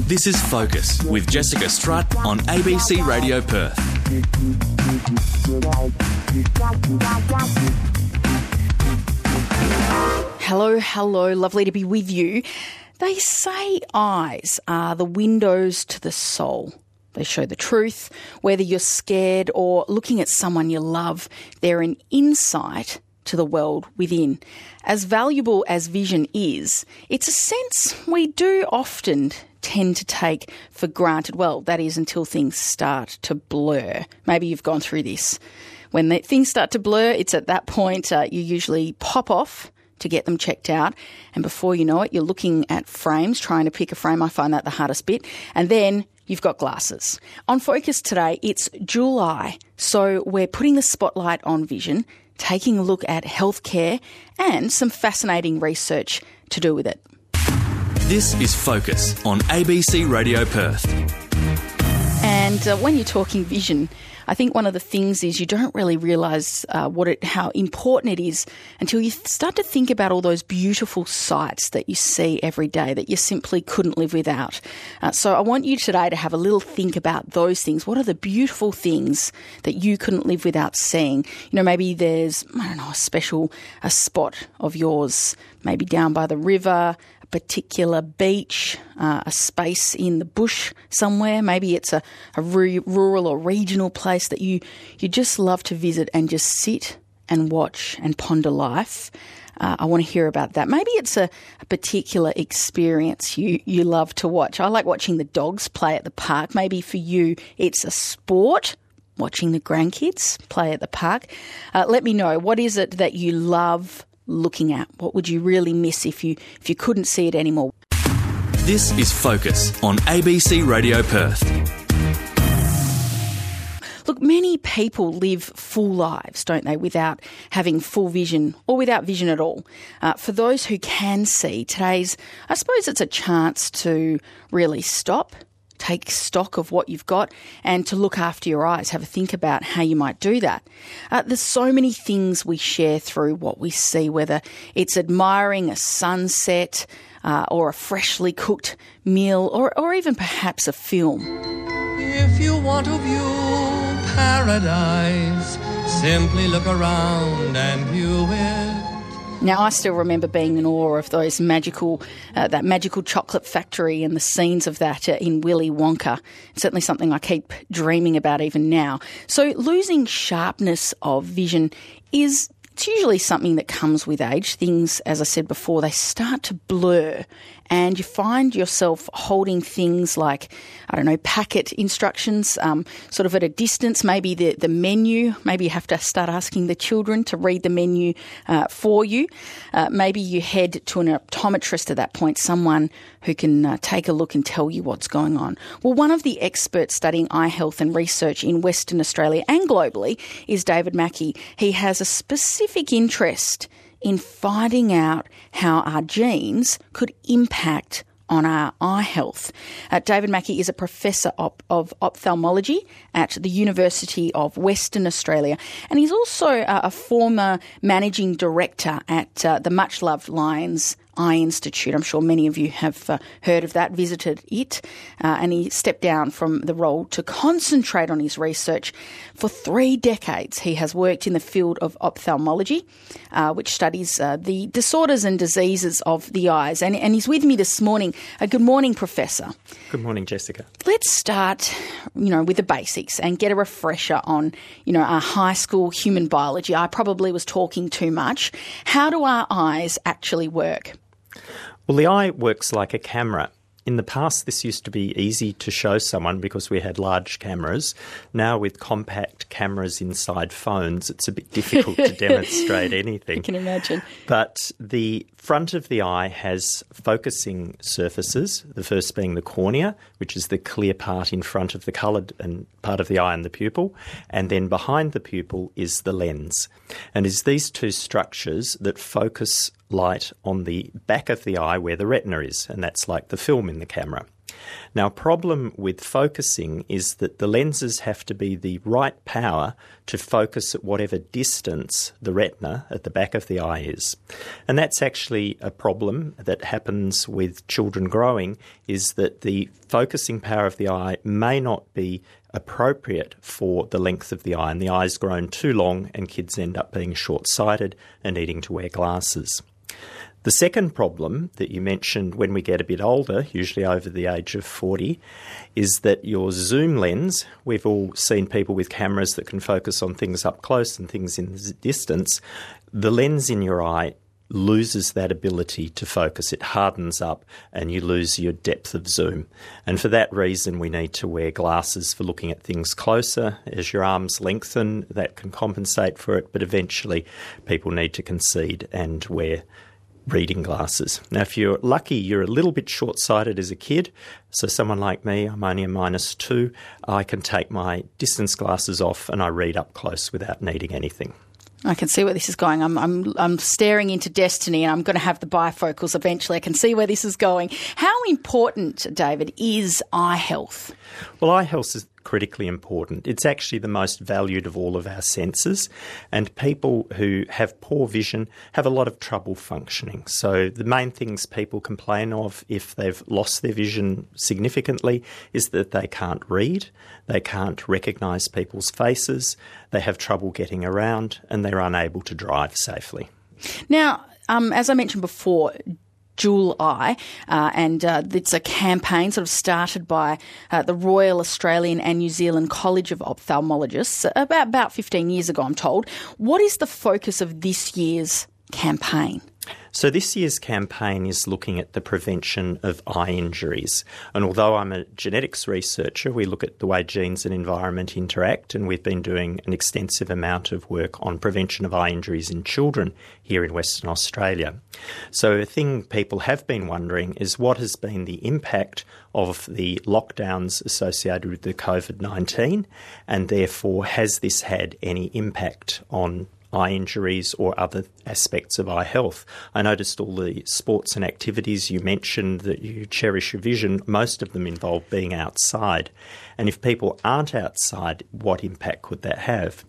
This is Focus with Jessica Strutt on ABC Radio Perth. Hello, lovely to be with you. They say eyes are the windows to the soul. They show the truth. Whether you're scared or looking at someone you love, they're an insight to the world within. As valuable as vision is, it's a sense we do often tend to take for granted. Well, that is until things start to blur. Maybe you've gone through this. When things start to blur, it's at that point you usually pop off to get them checked out. And before you know it, you're looking at frames, trying to pick a frame. I find that the hardest bit. And then you've got glasses. On Focus today, it's July. So we're putting the spotlight on vision, taking a look at healthcare and some fascinating research to do with it. This is Focus on ABC Radio Perth. And when you're talking vision, I think one of the things is you don't really realise how important it is until you start to think about all those beautiful sights that you see every day that you simply couldn't live without. So I want you today to have a little think about those things. What are the beautiful things that you couldn't live without seeing? You know, maybe there's, a spot of yours, maybe down by the river, particular beach, a space in the bush somewhere. Maybe it's a rural or regional place that you just love to visit and just sit and watch and ponder life. I want to hear about that. Maybe it's a particular experience you love to watch. I like watching the dogs play at the park. Maybe for you it's a sport, watching the grandkids play at the park. Let me know, what is it that you love looking at? What would you really miss if you couldn't see it anymore? This is Focus on ABC Radio Perth. Look, many people live full lives, don't they, without having full vision or without vision at all. For those who can see, I suppose it's a chance to really stop, take stock of what you've got and to look after your eyes, have a think about how you might do that. There's so many things we share through what we see, whether it's admiring a sunset or a freshly cooked meal or even perhaps a film. If you want to view paradise, simply look around and view it. Now, I still remember being in awe of those that magical chocolate factory and the scenes of that in Willy Wonka. It's certainly something I keep dreaming about even now. So losing sharpness of vision it's usually something that comes with age. Things, as I said before, they start to blur and you find yourself holding things like, packet instructions sort of at a distance, maybe the menu. Maybe you have to start asking the children to read the menu for you. Maybe you head to an optometrist at that point, someone who can take a look and tell you what's going on. Well, one of the experts studying eye health and research in Western Australia and globally is David Mackey. He has a specific interest in finding out how our genes could impact on our eye health. David Mackey is a professor of ophthalmology at the University of Western Australia, and he's also a former managing director at the much-loved Lions Eye Institute. I'm sure many of you have heard of that, visited it, and he stepped down from the role to concentrate on his research. For 3 decades, he has worked in the field of ophthalmology, which studies the disorders and diseases of the eyes. And he's with me this morning. Good morning, Professor. Good morning, Jessica. Let's start, with the basics and get a refresher on, our high school human biology. I probably was talking too much. How do our eyes actually work? Well, the eye works like a camera. In the past, this used to be easy to show someone because we had large cameras. Now, with compact cameras inside phones, it's a bit difficult to demonstrate anything. I can imagine. But the front of the eye has focusing surfaces, the first being the cornea, which is the clear part in front of the coloured and part of the eye and the pupil, and then behind the pupil is the lens. And it's these two structures that focus light on the back of the eye where the retina is, and that's like the film in the camera. Now, a problem with focusing is that the lenses have to be the right power to focus at whatever distance the retina at the back of the eye is. And that's actually a problem that happens with children growing, is that the focusing power of the eye may not be appropriate for the length of the eye, and the eye's grown too long and kids end up being short-sighted and needing to wear glasses. The second problem that you mentioned when we get a bit older, usually over the age of 40, is that your zoom lens, we've all seen people with cameras that can focus on things up close and things in the distance, the lens in your eye loses that ability to focus. It hardens up and you lose your depth of zoom. And for that reason, we need to wear glasses for looking at things closer. As your arms lengthen, that can compensate for it, but eventually people need to concede and wear reading glasses. Now, if you're lucky, you're a little bit short-sighted as a kid. So someone like me, I'm only a -2. I can take my distance glasses off and I read up close without needing anything. I can see where this is going. I'm staring into destiny, and I'm going to have the bifocals eventually. I can see where this is going. How important, David, is eye health? Well, eye health is critically important. It's actually the most valued of all of our senses, and people who have poor vision have a lot of trouble functioning. So the main things people complain of if they've lost their vision significantly is that they can't read, they can't recognise people's faces, they have trouble getting around, and they're unable to drive safely. Now, as I mentioned before, Dual Eye, and it's a campaign sort of started by the Royal Australian and New Zealand College of Ophthalmologists about 15 years ago, I'm told. What is the focus of this year's campaign? So this year's campaign is looking at the prevention of eye injuries. And although I'm a genetics researcher, we look at the way genes and environment interact, and we've been doing an extensive amount of work on prevention of eye injuries in children here in Western Australia. So a thing people have been wondering is what has been the impact of the lockdowns associated with the COVID-19, and therefore has this had any impact on eye injuries or other aspects of eye health. I noticed all the sports and activities you mentioned that you cherish your vision, most of them involve being outside. And if people aren't outside, what impact could that have?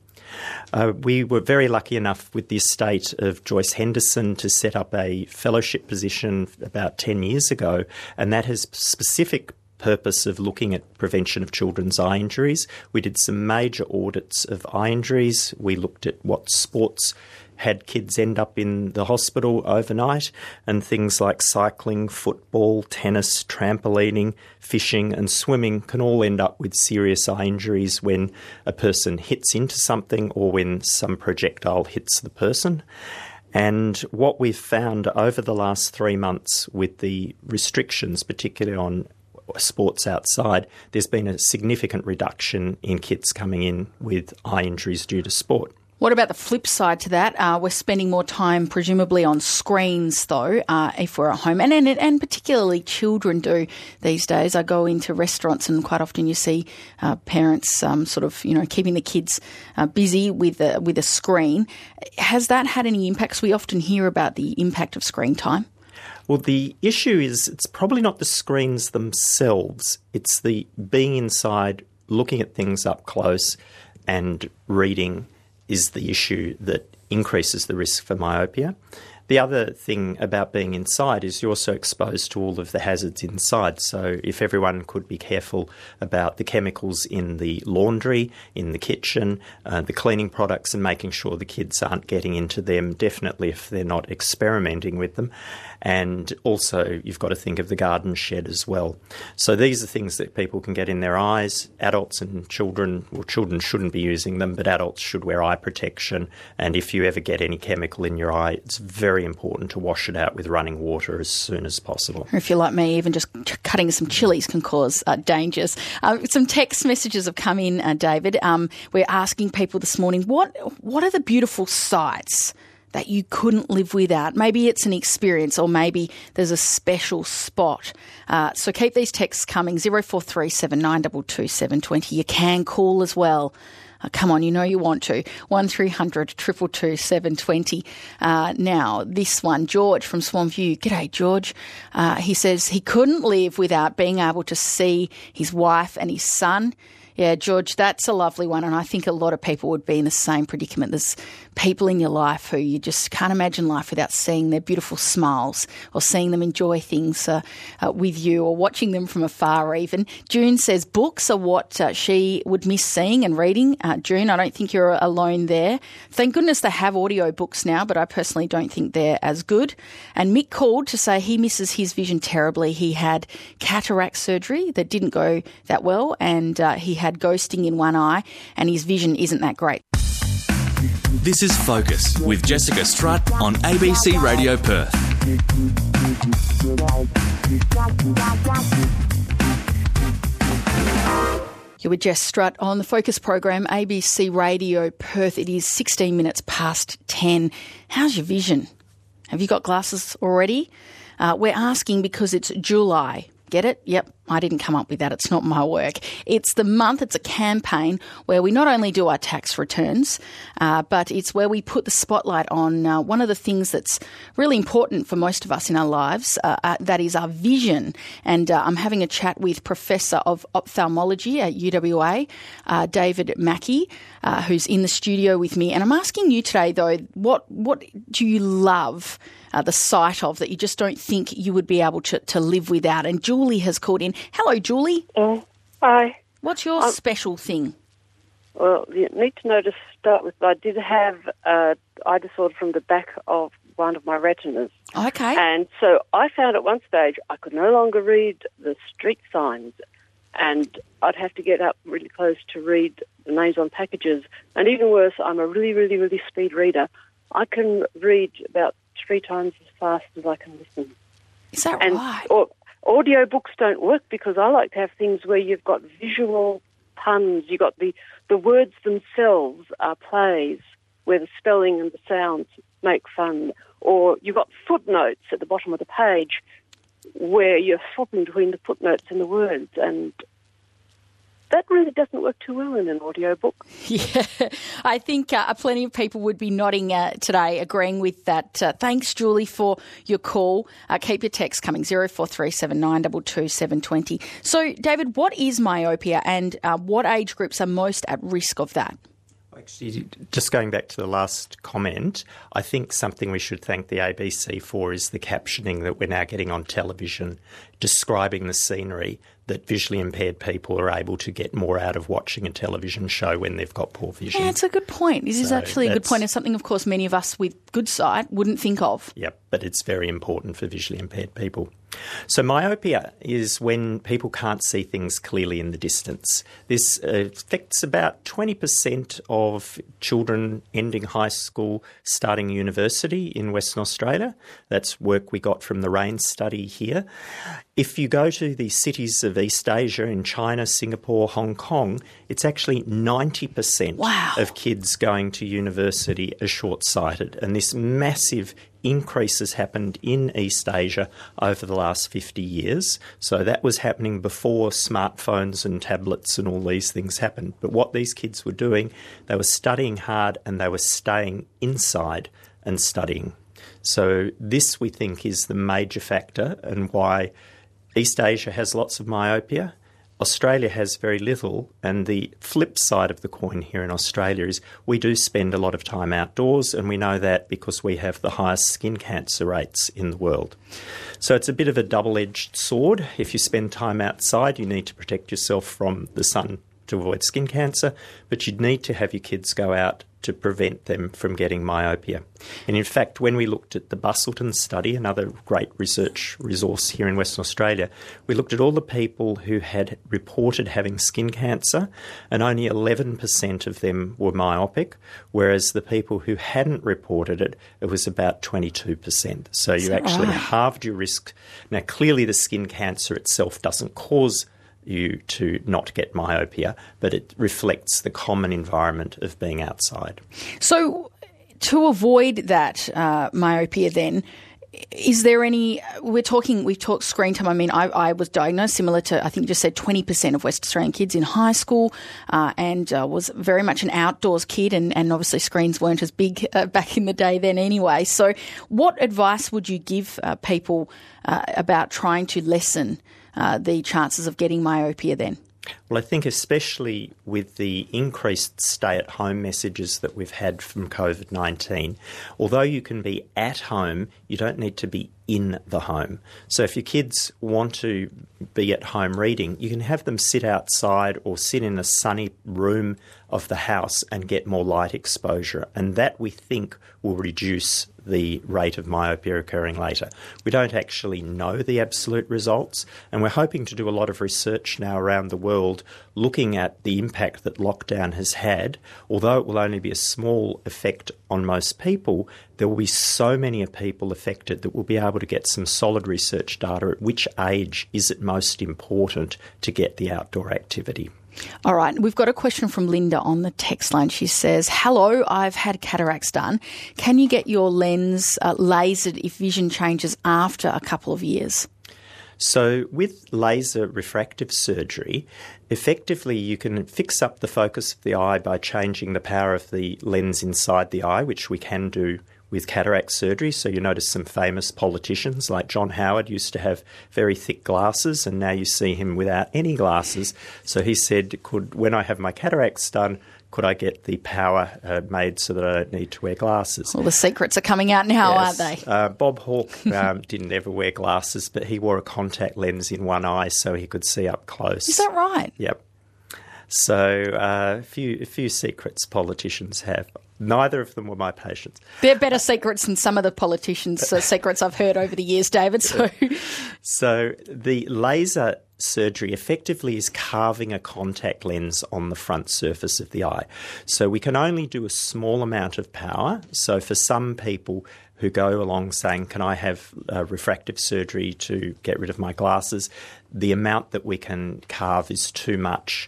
We were very lucky enough with the estate of Joyce Henderson to set up a fellowship position about 10 years ago, and that has specific purpose of looking at prevention of children's eye injuries. We did some major audits of eye injuries. We looked at what sports had kids end up in the hospital overnight, and things like cycling, football, tennis, trampolining, fishing and swimming can all end up with serious eye injuries when a person hits into something or when some projectile hits the person. And what we've found over the last 3 months with the restrictions, particularly on sports outside, there's been a significant reduction in kids coming in with eye injuries due to sport. What about the flip side to that? We're spending more time presumably on screens, though, if we're at home. And particularly children do these days. I go into restaurants and quite often you see parents keeping the kids busy with a screen. Has that had any impacts? We often hear about the impact of screen time. Well, the issue is it's probably not the screens themselves. It's the being inside, looking at things up close and reading is the issue that increases the risk for myopia. The other thing about being inside is you're also exposed to all of the hazards inside. So if everyone could be careful about the chemicals in the laundry, in the kitchen, the cleaning products, and making sure the kids aren't getting into them, definitely if they're not experimenting with them. And also you've got to think of the garden shed as well. So these are things that people can get in their eyes. Adults and children, well, children shouldn't be using them, but adults should wear eye protection. And if you ever get any chemical in your eye, it's very important to wash it out with running water as soon as possible. Or if you're like me, even just cutting some chilies can cause dangers. Some text messages have come in, David. We're asking people this morning, what are the beautiful sights that you couldn't live without? Maybe it's an experience or maybe there's a special spot. So keep these texts coming, 0437 922 720. You can call as well. Come on, you know you want to. 1300 222 720. Now, this one, George from Swanview. G'day, George. He says he couldn't live without being able to see his wife and his son. Yeah, George, that's a lovely one, and I think a lot of people would be in the same predicament. There's people in your life who you just can't imagine life without seeing their beautiful smiles or seeing them enjoy things with you or watching them from afar even. June says books are what she would miss seeing and reading. June, I don't think you're alone there. Thank goodness they have audio books now, but I personally don't think they're as good. And Mick called to say he misses his vision terribly. He had cataract surgery that didn't go that well, and he had ghosting in one eye, and his vision isn't that great. This is Focus with Jessica Strutt on ABC Radio Perth. You're with Jess Strutt on the Focus program, ABC Radio Perth. It is 16 minutes past 10. How's your vision? Have you got glasses already? We're asking because it's July. Get it? Yep, I didn't come up with that. It's not my work. It's the month, it's a campaign where we not only do our tax returns, but it's where we put the spotlight on one of the things that's really important for most of us in our lives, that is our vision. And I'm having a chat with Professor of Ophthalmology at UWA, David Mackey, who's in the studio with me. And I'm asking you today, though, what do you love the sight of that you just don't think you would be able to live without? And Julie has called in. Hello, Julie. Hi. What's your special thing? Well, you need to know to start with, I did have eye disorder from the back of one of my retinas. Okay. And so I found at one stage I could no longer read the street signs, and I'd have to get up really close to read the names on packages. And even worse, I'm a really, really, really speed reader. I can read about 3 times as fast as I can listen. Is that right? Audio books don't work because I like to have things where you've got visual puns. You've got the words themselves are plays where the spelling and the sounds make fun. Or you've got footnotes at the bottom of the page where you're swapping between the footnotes and the words, and that really doesn't work too well in an audio book. Yeah, I think plenty of people would be nodding today, agreeing with that. Thanks, Julie, for your call. Keep your text coming, 0437 922 720. So, David, what is myopia and what age groups are most at risk of that? Actually, just going back to the last comment, I think something we should thank the ABC for is the captioning that we're now getting on television describing the scenery, that visually impaired people are able to get more out of watching a television show when they've got poor vision. Yeah, it's a good point. It is actually a good point. It's something, of course, many of us with good sight wouldn't think of. Yep, but it's very important for visually impaired people. So myopia is when people can't see things clearly in the distance. This affects about 20% of children ending high school, starting university in Western Australia. That's work we got from the RAIN study here. If you go to the cities of East Asia in China, Singapore, Hong Kong, it's actually 90% of kids going to university are short-sighted. And this massive increase has happened in East Asia over the last 50 years. So that was happening before smartphones and tablets and all these things happened. But what these kids were doing, they were studying hard and they were staying inside and studying. So this, we think, is the major factor and why East Asia has lots of myopia. Australia has very little, and the flip side of the coin here in Australia is we do spend a lot of time outdoors, and we know that because we have the highest skin cancer rates in the world. So it's a bit of a double-edged sword. If you spend time outside, you need to protect yourself from the sun to avoid skin cancer, but you'd need to have your kids go out to prevent them from getting myopia. And in fact, when we looked at the Busselton study, another great research resource here in Western Australia, we looked at all the people who had reported having skin cancer, and only 11% of them were myopic, whereas the people who hadn't reported it, it was about 22%. So you actually halved your risk. Now, clearly the skin cancer itself doesn't cause you to not get myopia, but it reflects the common environment of being outside. So to avoid that myopia then, is there any, we've talked screen time. I mean, I was diagnosed similar to, I think you just said 20% of West Australian kids in high school, and was very much an outdoors kid, and obviously screens weren't as big back in the day then anyway. So what advice would you give people about trying to lessen the chances of getting myopia then? Well, I think especially with the increased stay-at-home messages that we've had from COVID-19, although you can be at home, you don't need to be in the home. So if your kids want to be at home reading, you can have them sit outside or sit in a sunny room of the house and get more light exposure. And that, we think, will reduce the rate of myopia occurring later. We don't actually know the absolute results, and we're hoping to do a lot of research now around the world looking at the impact that lockdown has had. Although it will only be a small effect on most people, there will be so many people affected that we'll be able to get some solid research data at which age is it most important to get the outdoor activity. All right, we've got a question from Linda on the text line. She says, hello, I've had cataracts done. Can you get your lens lasered if vision changes after a couple of years? So with laser refractive surgery, effectively you can fix up the focus of the eye by changing the power of the lens inside the eye, which we can do with cataract surgery. So you notice some famous politicians like John Howard used to have very thick glasses, and now you see him without any glasses. So he said, when I have my cataracts done, could I get the power made so that I don't need to wear glasses? Well, the secrets are coming out now, yes. Aren't they? Bob Hawke didn't ever wear glasses, but he wore a contact lens in one eye so he could see up close. Is that right? Yep. So a few secrets politicians have. Neither of them were my patients. They're better secrets than some of the politicians' secrets I've heard over the years, David. So the laser surgery effectively is carving a contact lens on the front surface of the eye. So we can only do a small amount of power. So for some people who go along saying, can I have refractive surgery to get rid of my glasses, the amount that we can carve is too much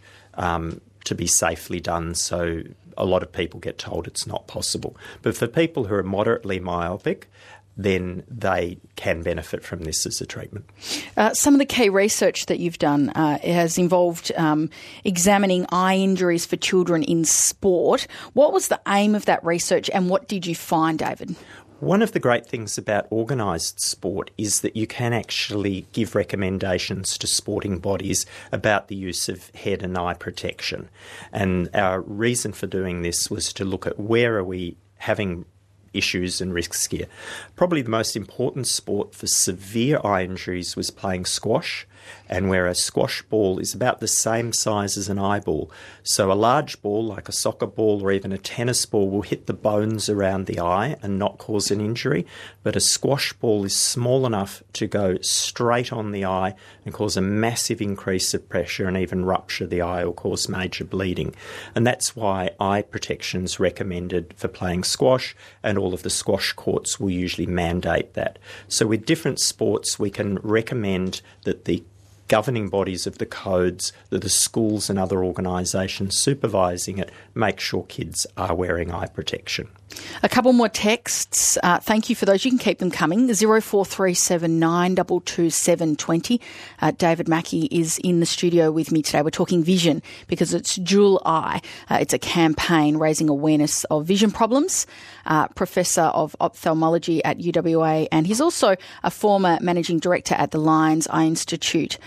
to be safely done. So a lot of people get told it's not possible. But for people who are moderately myopic, then they can benefit from this as a treatment. Some of the key research that you've done has involved examining eye injuries for children in sport. What was the aim of that research, and what did you find, David? One of the great things about organised sport is that you can actually give recommendations to sporting bodies about the use of head and eye protection. And our reason for doing this was to look at where are we having issues and risks here. Probably the most important sport for severe eye injuries was playing squash, and where a squash ball is about the same size as an eyeball. So a large ball like a soccer ball or even a tennis ball will hit the bones around the eye and not cause an injury, but a squash ball is small enough to go straight on the eye and cause a massive increase of pressure and even rupture the eye or cause major bleeding. And that's why eye protection is recommended for playing squash, and all of the squash courts will usually mandate that. So with different sports, we can recommend that the governing bodies of the codes, that the schools and other organisations supervising it make sure kids are wearing eye protection. A couple more texts. Thank you for those. You can keep them coming. 0437 922 720. David Mackey is in the studio with me today. We're talking vision because it's Dual Eye. It's a campaign raising awareness of vision problems. Professor of Ophthalmology at UWA, and he's also a former Managing Director at the Lions Eye Institute.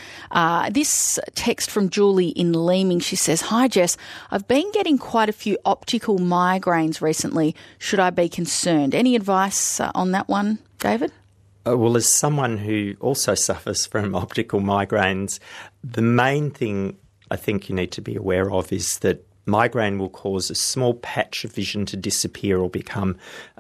This text from Julie in Leeming, she says, "Hi Jess, I've been getting quite a few optical migraines recently. Should I be concerned?" Any advice on that one, David? Well, as someone who also suffers from optical migraines, the main thing I think you need to be aware of is that migraine will cause a small patch of vision to disappear or become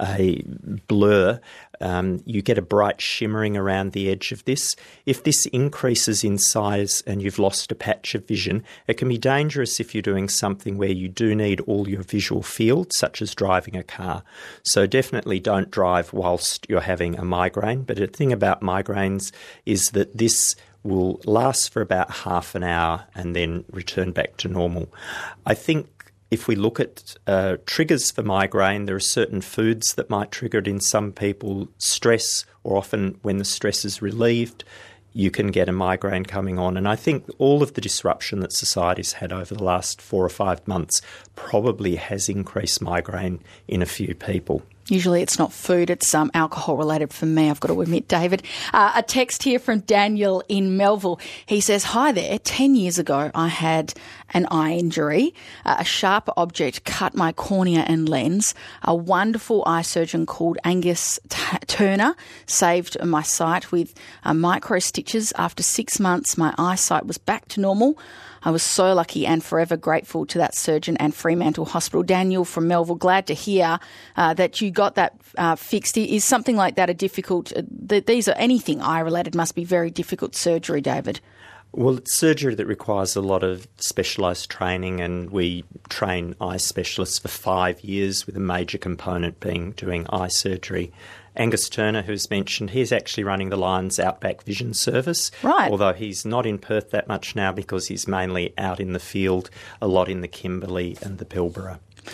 a blur. You get a bright shimmering around the edge of this. If this increases in size and you've lost a patch of vision, it can be dangerous if you're doing something where you do need all your visual field, such as driving a car. So definitely don't drive whilst you're having a migraine. But the thing about migraines is that this will last for about half an hour and then return back to normal. I think if we look at triggers for migraine, there are certain foods that might trigger it in some people. Stress, or often when the stress is relieved, you can get a migraine coming on. And I think all of the disruption that society's had over the last 4 or 5 months probably has increased migraine in a few people. Usually it's not food, it's alcohol related for me, I've got to admit, David. A text here from Daniel in Melville. He says, "Hi there, 10 years ago I had an eye injury. A sharp object cut my cornea and lens. A wonderful eye surgeon called Angus Turner saved my sight with micro stitches. After 6 months, my eyesight was back to normal. I was so lucky and forever grateful to that surgeon and Fremantle Hospital." Daniel from Melville, glad to hear that you got that fixed. Is something like that a difficult, these are anything eye-related must be very difficult surgery, David? Well, it's surgery that requires a lot of specialised training, and we train eye specialists for 5 years, with a major component being doing eye surgery. Angus Turner, who's mentioned, he's actually running the Lions Outback Vision Service. Right. Although he's not in Perth that much now because he's mainly out in the field, a lot in the Kimberley and the Pilbara.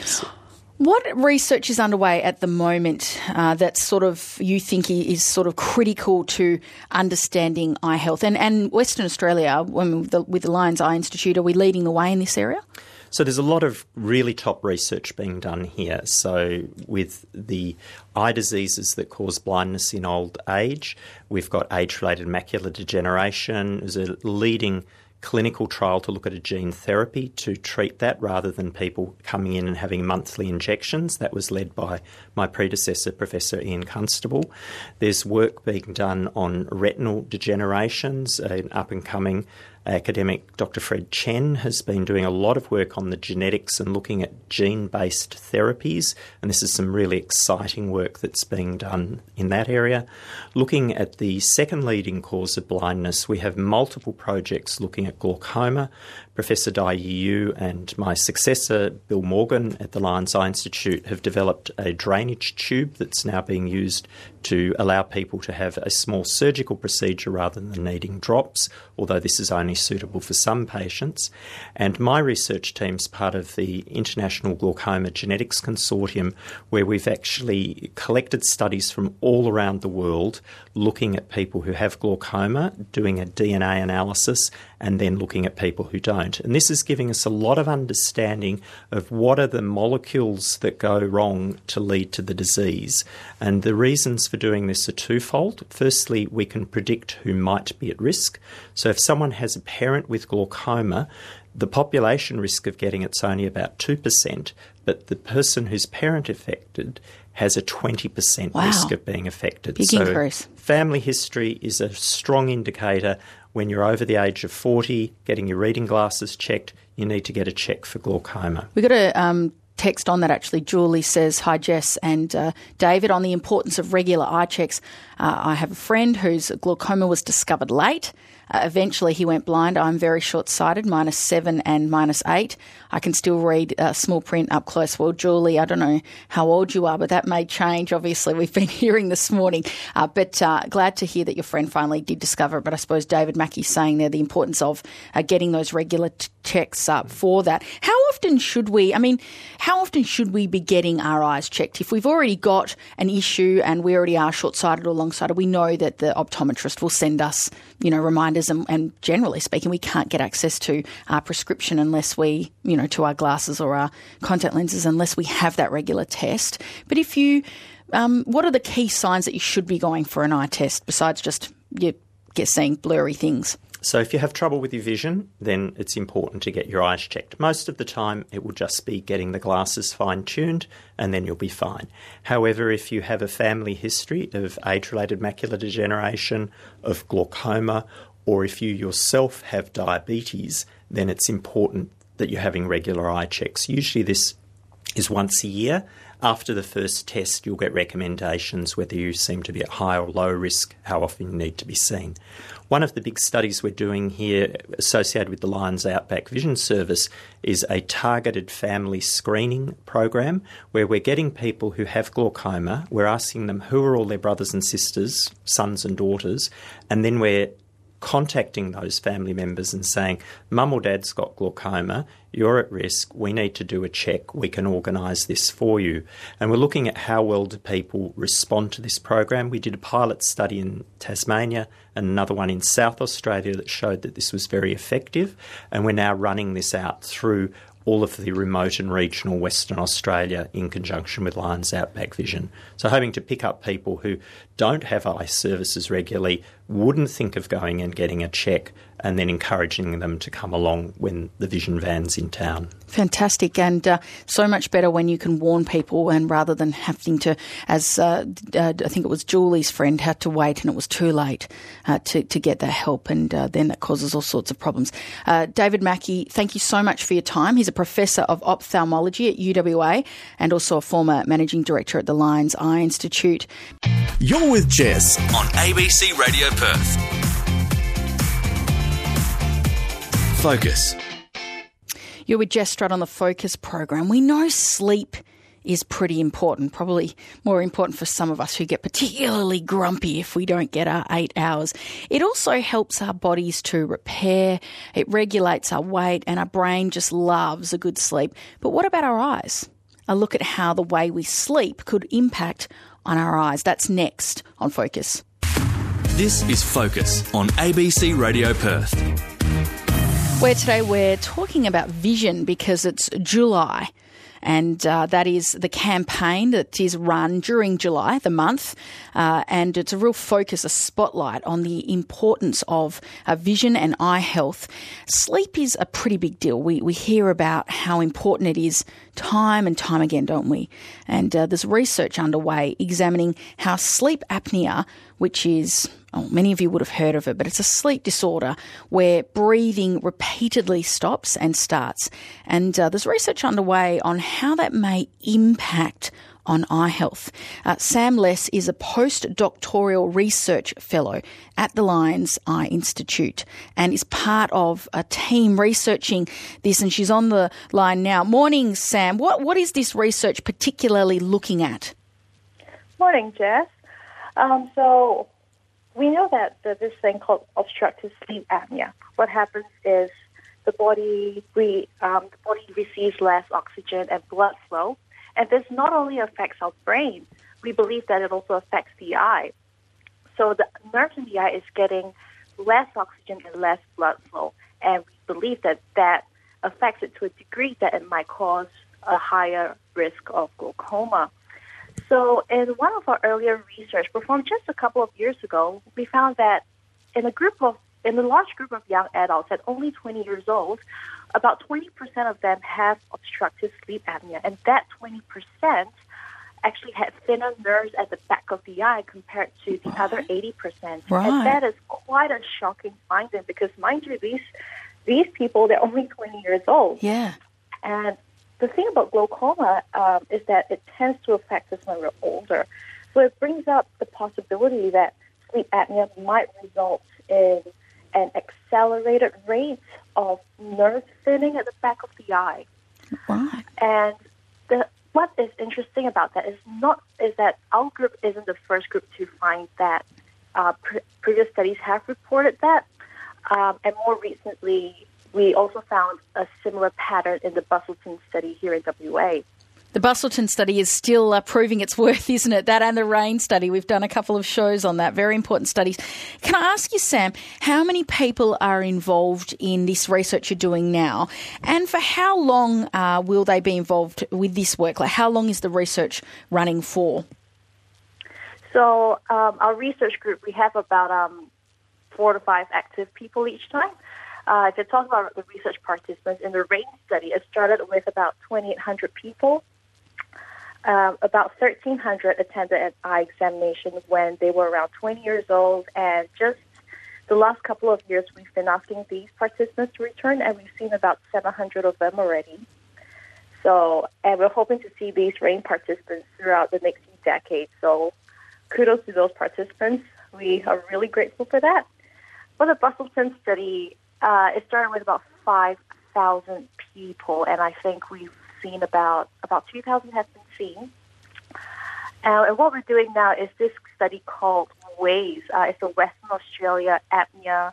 What research is underway at the moment that sort of you think is sort of critical to understanding eye health? And Western Australia, with the Lions Eye Institute, are we leading the way in this area? So there's a lot of really top research being done here. So with the eye diseases that cause blindness in old age, we've got age-related macular degeneration. There's a leading clinical trial to look at a gene therapy to treat that rather than people coming in and having monthly injections. That was led by my predecessor, Professor Ian Constable. There's work being done on retinal degenerations. An up-and-coming academic, Dr. Fred Chen, has been doing a lot of work on the genetics and looking at gene-based therapies, and this is some really exciting work that's being done in that area. Looking at the second leading cause of blindness, we have multiple projects looking at glaucoma. Professor Dai Yu and my successor, Bill Morgan, at the Lions Eye Institute have developed a drainage tube that's now being used to allow people to have a small surgical procedure rather than needing drops, although this is only suitable for some patients. And my research team's part of the International Glaucoma Genetics Consortium, where we've actually collected studies from all around the world looking at people who have glaucoma, doing a DNA analysis, and then looking at people who don't. And this is giving us a lot of understanding of what are the molecules that go wrong to lead to the disease. And the reasons for doing this are twofold. Firstly, we can predict who might be at risk. So if someone has a parent with glaucoma, the population risk of getting it's only about 2%, but the person whose parent affected has a 20% risk of being affected. Big increase. Family history is a strong indicator. When you're over the age of 40, getting your reading glasses checked, you need to get a check for glaucoma. We've got a text on that actually. Julie says, "Hi Jess and David, on the importance of regular eye checks. I have a friend whose glaucoma was discovered late. Eventually he went blind. I'm very short-sighted, -7 and -8. I can still read small print up close." Well, Julie, I don't know how old you are, but that may change. Obviously, we've been hearing this morning. But glad to hear that your friend finally did discover it. But I suppose David Mackey's saying there the importance of getting those regular checks up for that. How often should we be getting our eyes checked? If we've already got an issue and we already are short-sighted or long-sighted, we know that the optometrist will send us, reminders, and generally speaking, we can't get access to our prescription unless we, to our glasses or our contact lenses unless we have that regular test. But if you, what are the key signs that you should be going for an eye test besides just seeing blurry things? So if you have trouble with your vision, then it's important to get your eyes checked. Most of the time, it will just be getting the glasses fine-tuned and then you'll be fine. However, if you have a family history of age-related macular degeneration, of glaucoma, or if you yourself have diabetes, then it's important that you're having regular eye checks. Usually this is once a year. After the first test, you'll get recommendations whether you seem to be at high or low risk, how often you need to be seen. One of the big studies we're doing here associated with the Lions Outback Vision Service is a targeted family screening program where we're getting people who have glaucoma, we're asking them who are all their brothers and sisters, sons and daughters, and then we're contacting those family members and saying, Mum or Dad's got glaucoma, you're at risk, we need to do a check, we can organise this for you. And we're looking at how well do people respond to this program. We did a pilot study in Tasmania and another one in South Australia that showed that this was very effective, and we're now running this out through all of the remote and regional Western Australia in conjunction with Lions Outback Vision. So hoping to pick up people who don't have eye services regularly, wouldn't think of going and getting a check, and then encouraging them to come along when the vision van's in town. Fantastic, and so much better when you can warn people, and rather than having to, as I think it was Julie's friend, had to wait and it was too late to get that help, and then that causes all sorts of problems. David Mackie, thank you so much for your time. He's a professor of ophthalmology at UWA and also a former managing director at the Lions Eye Institute. You're with Jess on ABC Radio Perth. Focus. You're with Jess Strutt on the Focus program. We know sleep is pretty important, probably more important for some of us who get particularly grumpy if we don't get our 8 hours. It also helps our bodies to repair, it regulates our weight, and our brain just loves a good sleep. But what about our eyes? A look at how the way we sleep could impact on our eyes. That's next on Focus. This is Focus on ABC Radio Perth. Where today we're talking about vision because it's July, and that is the campaign that is run during July, the month, and it's a real focus, a spotlight on the importance of vision and eye health. Sleep is a pretty big deal. We hear about how important it is time and time again, don't we? And there's research underway examining how sleep apnea, which is, many of you would have heard of it, but it's a sleep disorder where breathing repeatedly stops and starts. And there's research underway on how that may impact on eye health. Sam Less is a postdoctoral research fellow at the Lions Eye Institute and is part of a team researching this, and she's on the line now. Morning, Sam. What is this research particularly looking at? Morning, Jess. So we know that there's this thing called obstructive sleep apnea. What happens is the body receives less oxygen and blood flow, and this not only affects our brain, we believe that it also affects the eye. So the nerves in the eye is getting less oxygen and less blood flow, and we believe that that affects it to a degree that it might cause a higher risk of glaucoma. So in one of our earlier research performed just a couple of years ago, we found that in a large group of young adults at only 20 years old, about 20% of them have obstructive sleep apnea, and that 20% actually had thinner nerves at the back of the eye compared to the other 80%. Right. And that is quite a shocking finding because, mind you, these people, they're only 20 years old. Yeah. And the thing about glaucoma is that it tends to affect us when we're older. So it brings up the possibility that sleep apnea might result in an accelerated rate of nerve thinning at the back of the eye. Right. And what is interesting about that is that our group isn't the first group to find that. Previous studies have reported that. And more recently, we also found a similar pattern in the Busselton study here in WA. The Busselton study is still proving its worth, isn't it? That and the RAIN study. We've done a couple of shows on that. Very important studies. Can I ask you, Sam, how many people are involved in this research you're doing now? And for how long will they be involved with this work? Like, how long is the research running for? So our research group, we have about 4 to 5 active people each time. If you talk about the research participants in the RAIN study, it started with about 2,800 people. About 1,300 attended an eye examination when they were around 20 years old, and just the last couple of years we've been asking these participants to return, and we've seen about 700 of them already. So, and we're hoping to see these RAIN participants throughout the next few decades. So kudos to those participants. We are really grateful for that. For the Busselton study, it started with about 5,000 people, and I think we've seen about 2,000 have been seen. And what we're doing now is this study called WAVES. It's a Western Australia Apnea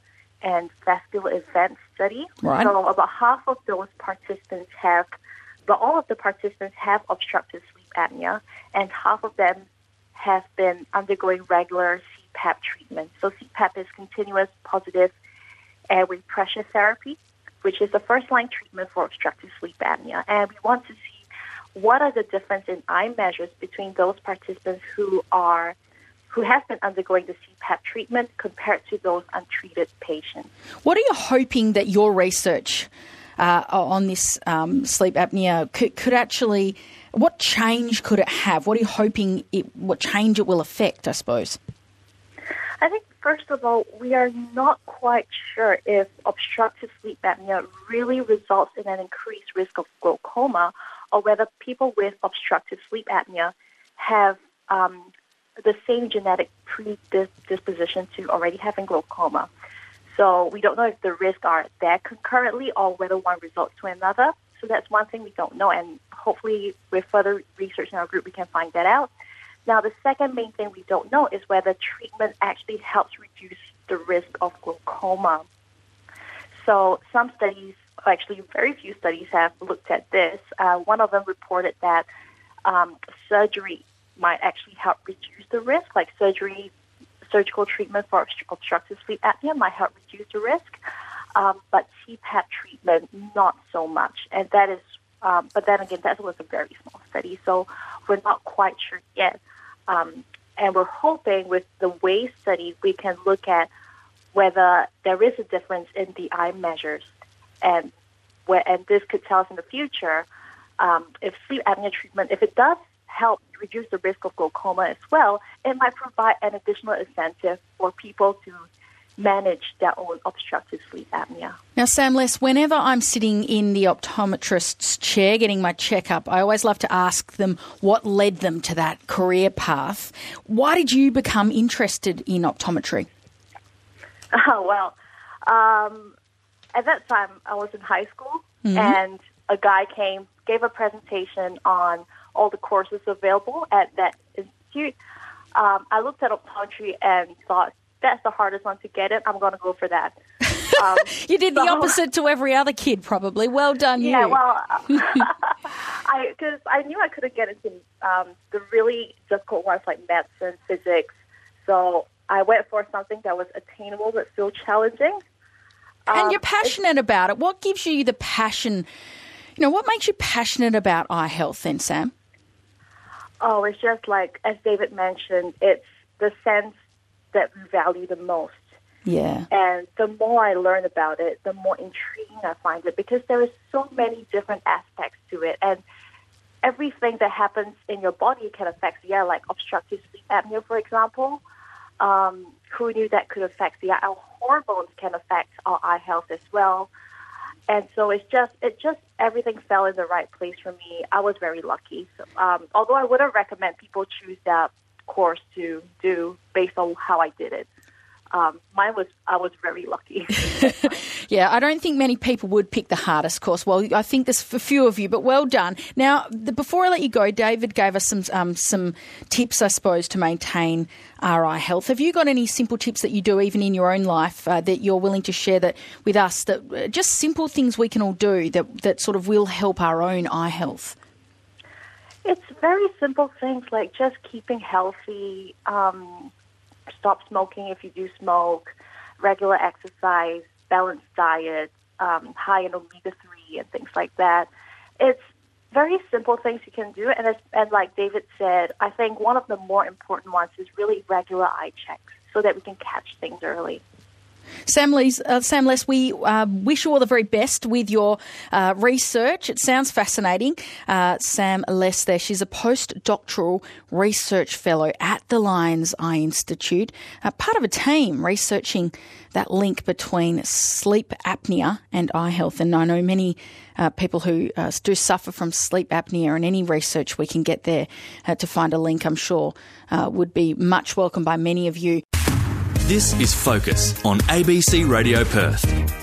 and vascular event study. Right. So about half of those participants all of the participants have obstructive sleep apnea, and half of them have been undergoing regular CPAP treatment. So CPAP is continuous positive airway pressure therapy, which is the first-line treatment for obstructive sleep apnea. And we want to see what are the difference in eye measures between those participants who have been undergoing the CPAP treatment compared to those untreated patients. What are you hoping that your research on this sleep apnea could actually, what change could it have? What are you hoping what change it will affect, I suppose? I think, first of all, we are not quite sure if obstructive sleep apnea really results in an increased risk of glaucoma, or whether people with obstructive sleep apnea have the same genetic predisposition to already having glaucoma. So we don't know if the risks are there concurrently or whether one results to another. So that's one thing we don't know, and hopefully with further research in our group we can find that out. Now, the second main thing we don't know is whether treatment actually helps reduce the risk of glaucoma. So some studies, actually very few studies, have looked at this. One of them reported that surgery might actually help reduce the risk, like surgical treatment for obstructive sleep apnea might help reduce the risk, but CPAP treatment, not so much. And that is, but then again, that was a very small study, so we're not quite sure yet. And we're hoping with the WAVE study, we can look at whether there is a difference in the eye measures, and this could tell us in the future if sleep apnea treatment, if it does help reduce the risk of glaucoma as well, it might provide an additional incentive for people to manage their own obstructive sleep apnea. Now, Sam Les, whenever I'm sitting in the optometrist's chair getting my checkup, I always love to ask them what led them to that career path. Why did you become interested in optometry? Oh, well, at that time I was in high school, and a guy came, gave a presentation on all the courses available at that institute. I looked at optometry and thought, that's the hardest one to get in. I'm going to go for that. You did the opposite to every other kid, probably. Well done, you. Yeah, well, because I knew I couldn't get into the really difficult ones like medicine, physics. So I went for something that was attainable but still challenging. And you're passionate about it. What gives you the passion? You know, what makes you passionate about eye health then, Sam? Oh, it's just like, as David mentioned, it's the sense that we value the most. Yeah. And the more I learn about it, the more intriguing I find it, because there is so many different aspects to it. And everything that happens in your body can affect the eye, like obstructive sleep apnea, for example. Who knew that could affect the eye? Our hormones can affect our eye health as well. And so it just everything fell in the right place for me. I was very lucky. So, although I wouldn't recommend people choose that course to do based on how I did it. I was very lucky. Yeah, I don't think many people would pick the hardest course. Well, I think there's a few of you, but well done. Now, before I let you go, David gave us some tips, I suppose, to maintain our eye health. Have you got any simple tips that you do, even in your own life, that you're willing to share that with us? That just simple things we can all do that sort of will help our own eye health. It's very simple things like just keeping healthy. Stop smoking if you do smoke, regular exercise, balanced diet, high in omega-3 and things like that. It's very simple things you can do. And like David said, I think one of the more important ones is really regular eye checks so that we can catch things early. Sam Les, we wish you all the very best with your research. It sounds fascinating. Sam Les there, she's a postdoctoral research fellow at the Lions Eye Institute, part of a team researching that link between sleep apnea and eye health. And I know many people who do suffer from sleep apnea, and any research we can get there to find a link, I'm sure, would be much welcome by many of you. This is Focus on ABC Radio Perth.